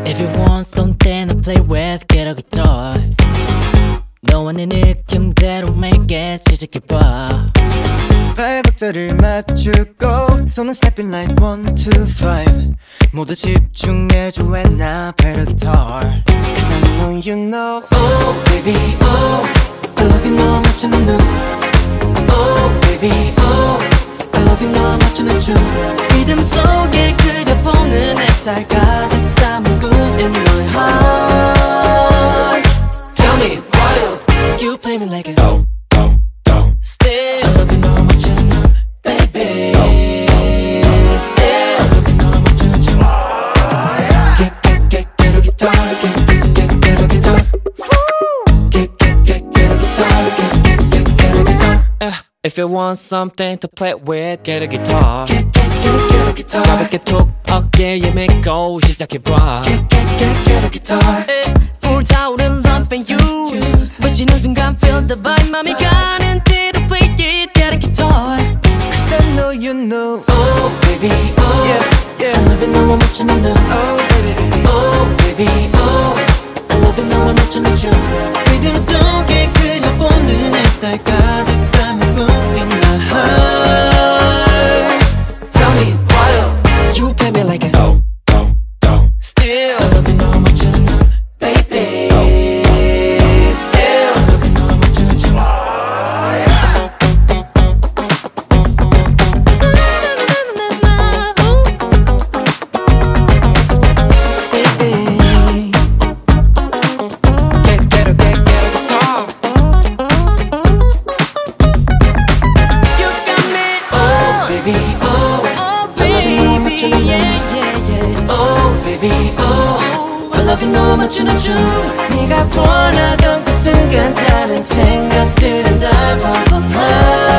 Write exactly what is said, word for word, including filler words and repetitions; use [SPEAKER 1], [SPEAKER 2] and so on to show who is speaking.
[SPEAKER 1] If you want something to play with, get a guitar. 너와 내 느낌대로 make it 시작해봐.
[SPEAKER 2] 팔박자를 맞추고 손은 stepping like one, two, five. 모두 집중해줘 when I play the guitar. Cause I know you know. Oh baby oh I love you 너 맞추는 눈. Oh baby oh I love you 너 맞추는 춤.
[SPEAKER 1] 리듬 속에 그려보는 햇살 가득 담은 꿈 in my heart.
[SPEAKER 2] Tell me why
[SPEAKER 1] You play me like a
[SPEAKER 2] oh oh oh.
[SPEAKER 1] still.
[SPEAKER 2] I love you 너 맞추는 눈. Baby still I love you 너 맞추는 춤. Get get get get a guitar. Get get get get a guitar. Get get get get a guitar. Get get get get a guitar.
[SPEAKER 1] If you want something to play with, get a guitar.
[SPEAKER 2] Get get get get a guitar.
[SPEAKER 1] 가볍게 툭 어깨에 메고 시작해봐.
[SPEAKER 2] Get get get get a guitar.
[SPEAKER 1] 불타오른 love and you 외치는 순간 feel the vibe. 맘이 가는 대로 play it, get a guitar.
[SPEAKER 2] Cause I know you know. Oh baby oh yeah yeah I love you 너와 맞추는 눈. Oh baby oh baby oh I love you 너와 맞추는 춤. 리듬 속에 그려보는 햇살 가득 담은 꿈 in my heart. Tell me why
[SPEAKER 1] You play me like a
[SPEAKER 2] oh oh oh.
[SPEAKER 1] still.
[SPEAKER 2] I love you 너와 맞추는 눈. Baby still I love you 너와 맞추는 춤.
[SPEAKER 1] Get, get a, get, get a guitar. You got me, oh,
[SPEAKER 2] Baby oh
[SPEAKER 1] oh,
[SPEAKER 2] I love you 너와
[SPEAKER 1] baby,
[SPEAKER 2] 맞추는 춤.
[SPEAKER 1] yeah, yeah, yeah.
[SPEAKER 2] Oh baby oh
[SPEAKER 1] Oh,
[SPEAKER 2] I love you 너와 맞추는 춤. 네가 원하던 그 순간 다른 생각들은 다 벗어나.